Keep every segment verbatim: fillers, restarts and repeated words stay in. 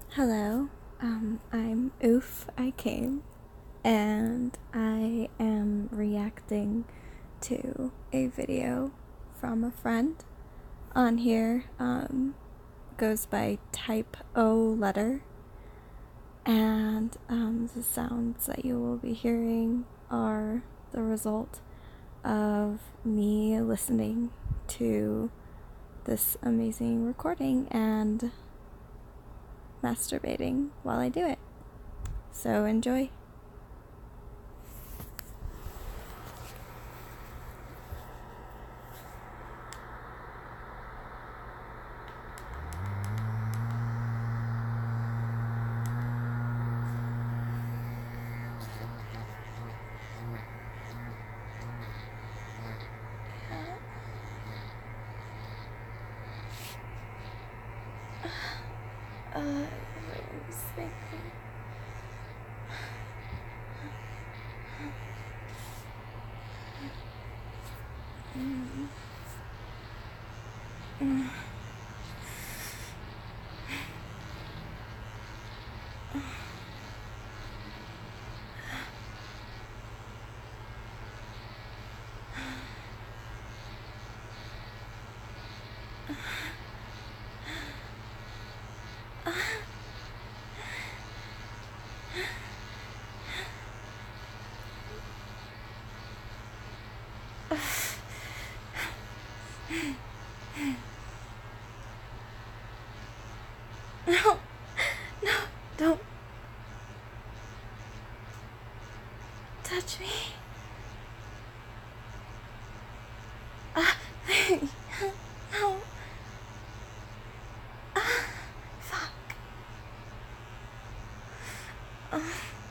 Hello, um, I'm Oof, I Came, and I am reacting to a video from a friend on here. Um, goes by Type O Letter, and um, the sounds that you will be hearing are the result of me listening to this amazing recording and masturbating while I do it. So enjoy. Uh, I'm sleeping. Mm. Mm. No, no, don't touch me. Ah, no. Ah, fuck. Uh,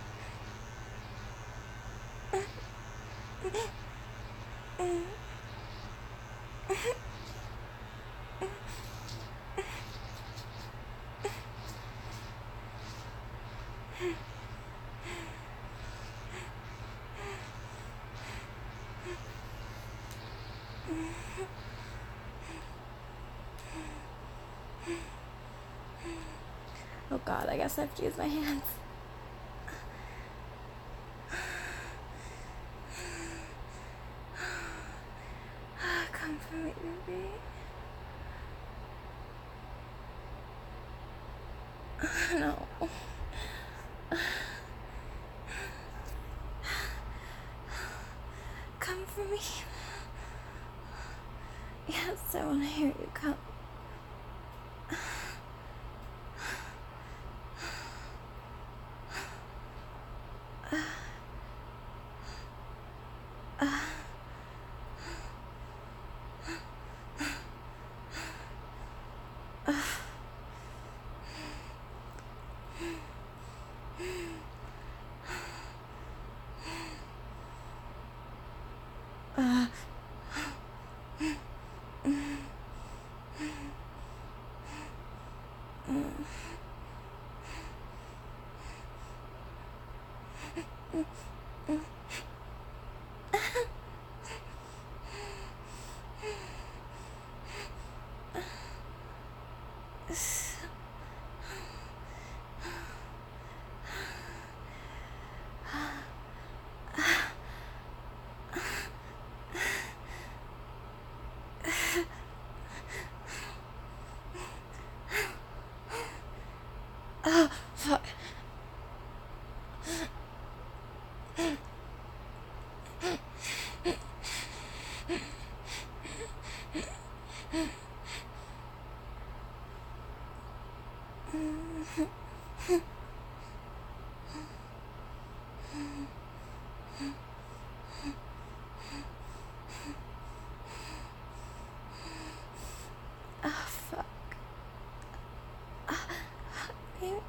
Oh god, I guess I have to use my hands. Come for me, baby. No. Come for me. Yes, I want to hear you come. Uh, oh, fuck. Oh, fuck. You-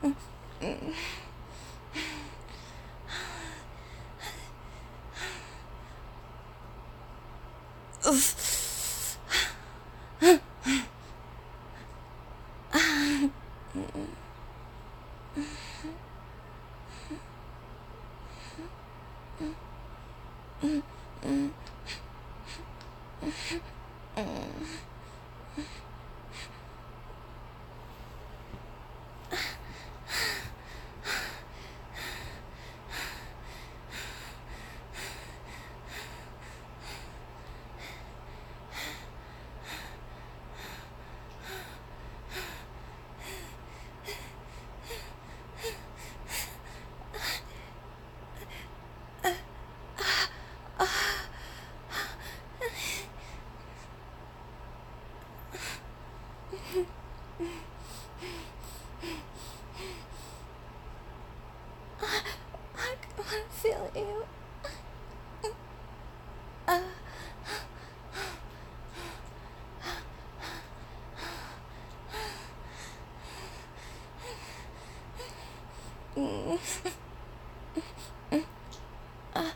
I wanna feel you. Uh. Mm. Uh.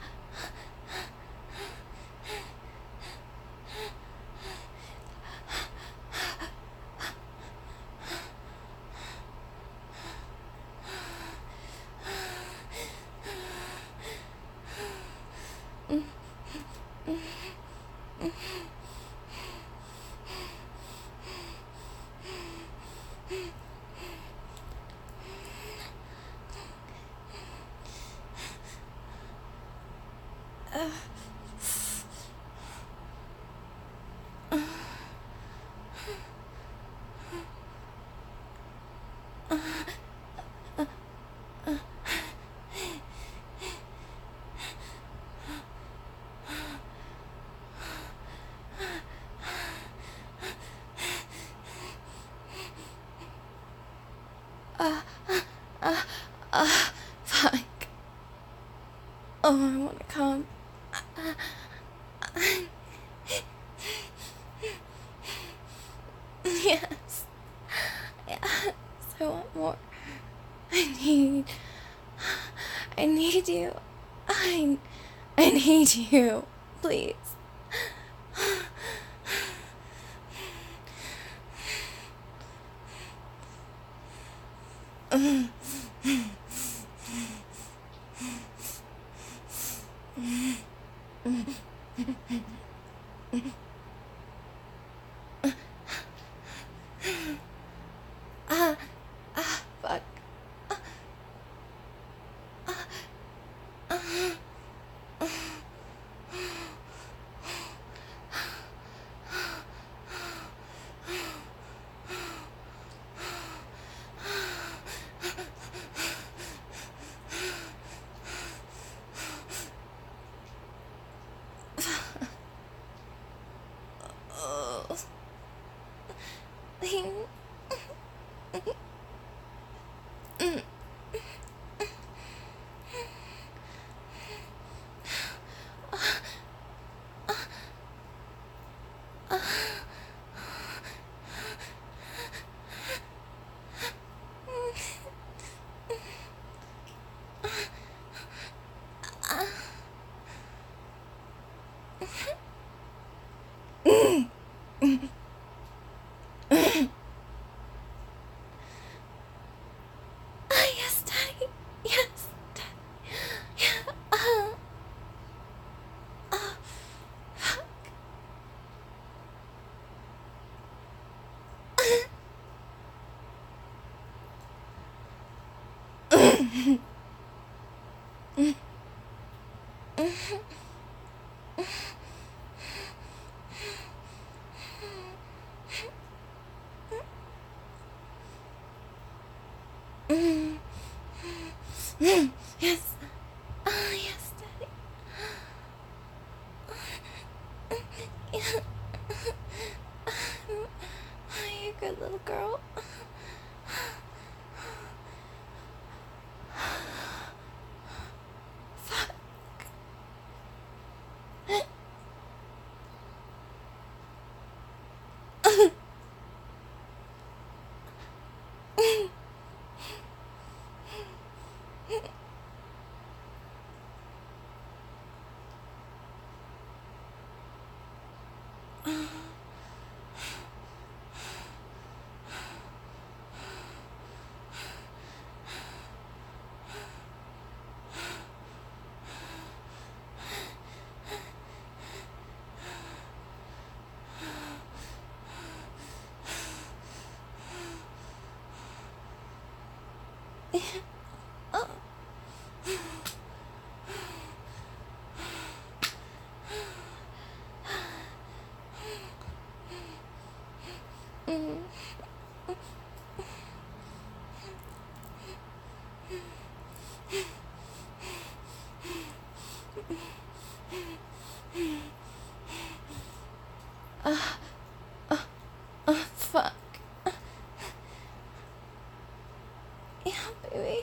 Uh, uh, uh, fuck. Oh, I wanna come. Yes. Yes, I want more. I need. I need you. I. I need you. Please. Ah, ah, fuck. Yes, Daddy. Yes, Daddy. Yeah. Uh, uh, fuck. Yes. Oh, yes, Daddy. Yeah. Oh, you're a good little girl. Fuck. Uh, uh, uh, fuck. Yeah, baby.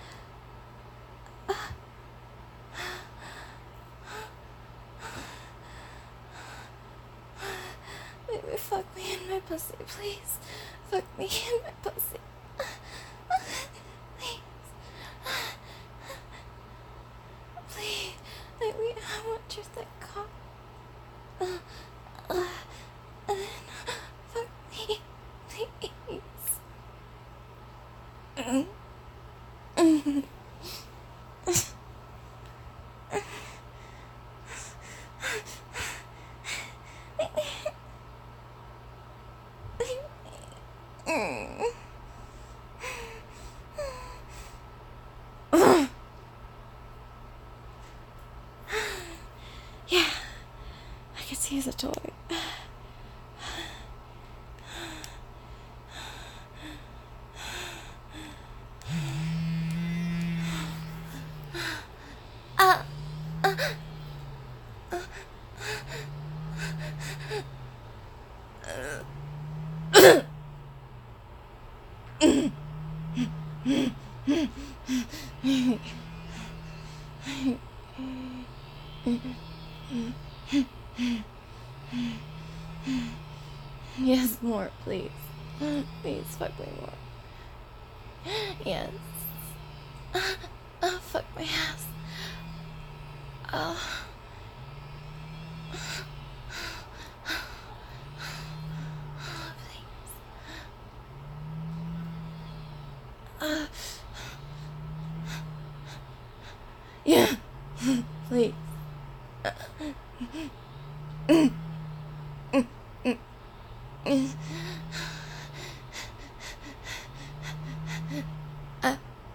Baby, fuck me in my pussy, please. Fuck me in my pussy. Please. Please. Baby, I want your thick cock. Uh, uh, and then fuck me, please. Mm. Mm. Yeah, I can see the toy. Uh, uh, Yes, more, please. Please, fuck me more. Yes. Oh, fuck my ass. Oh. Uh, yeah, please. Uh,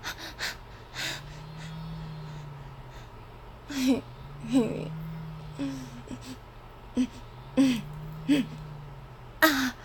ah.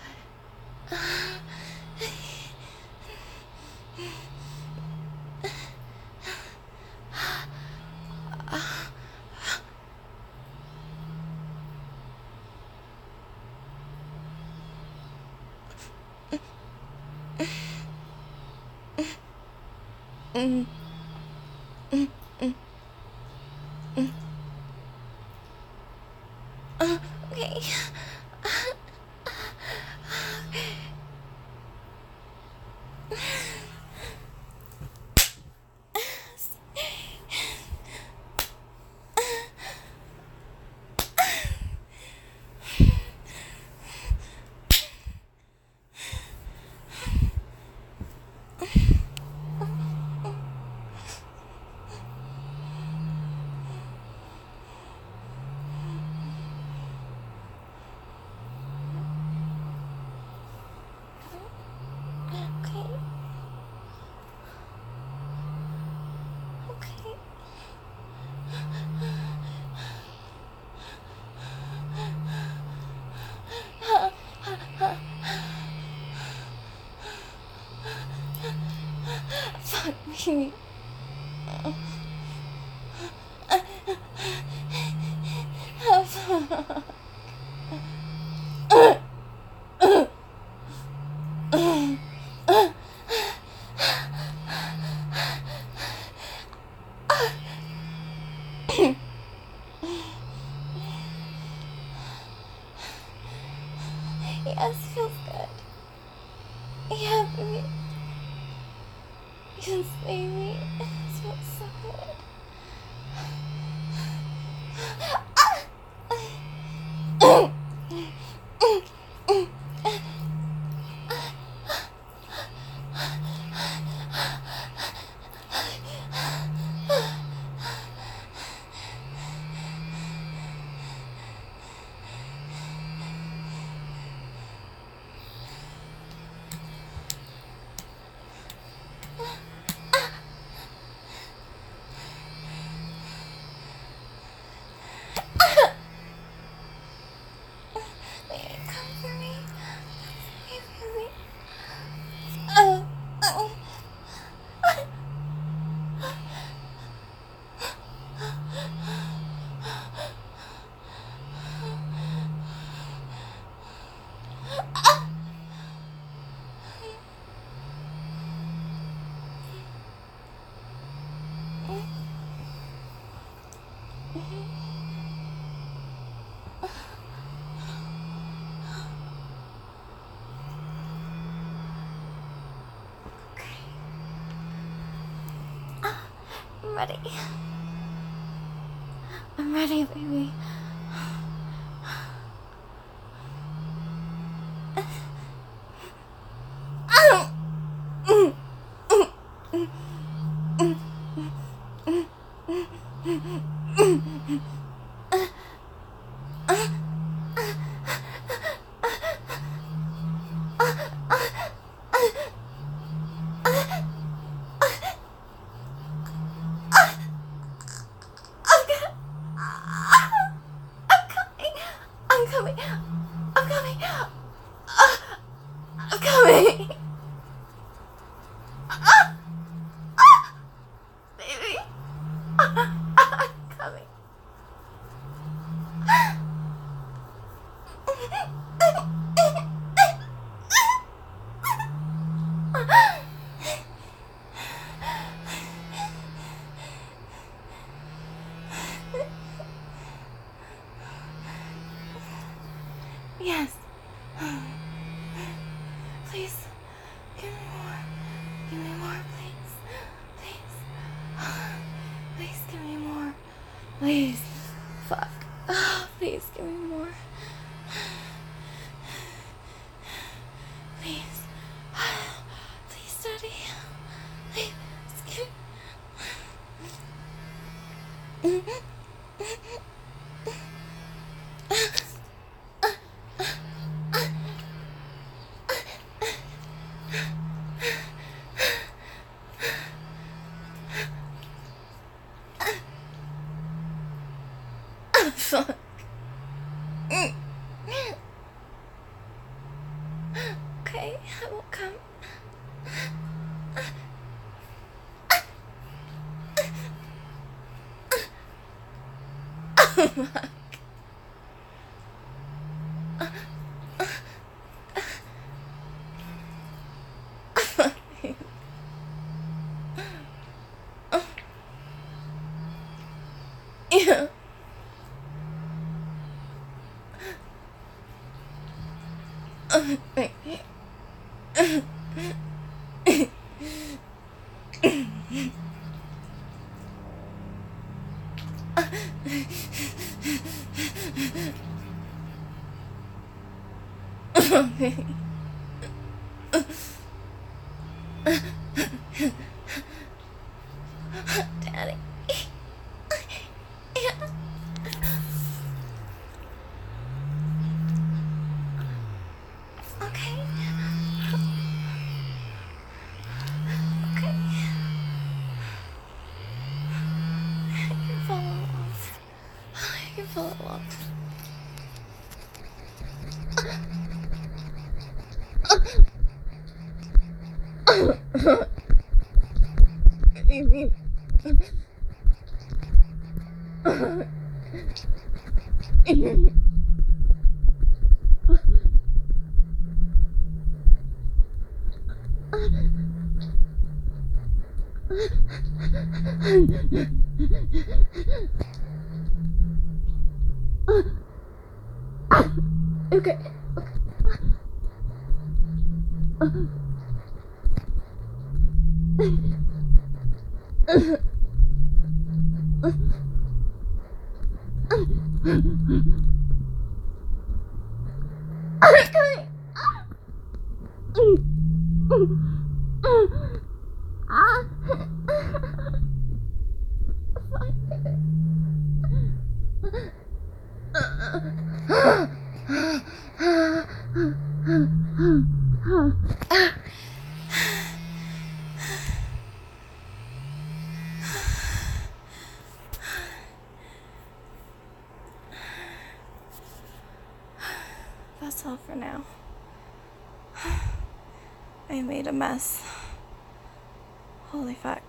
Mm. Mm. Mm. Mm. Uh, okay. Fuck me. Yes, feels good. Yeah, baby. Yes, baby. It feels so good. I'm ready. I'm ready, baby. I'm coming. I'm coming. I'm coming. Baby. I'm coming. Yes. Please. Give me more. Give me more, please. Please. Please give me more. Please. Fuck. Oh, please give me more. Please. Please, Daddy. Please give me. Fuck. Okay, I will come. Oh, fuck. Yeah. Daddy. Yeah. Okay. Okay. I can follow along. I can follow along. Okay. That's all for now. I made a mess. Holy fuck.